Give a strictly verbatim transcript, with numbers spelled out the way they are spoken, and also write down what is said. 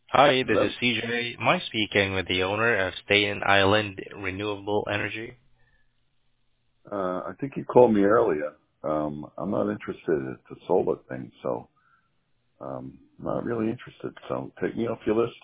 Hi, this Hello? is C J. Am I speaking with the owner of Staten Island Renewable Energy? Uh, I think you called me earlier. Um, I'm not interested in the solar thing, so um, not really interested. So take me off your list.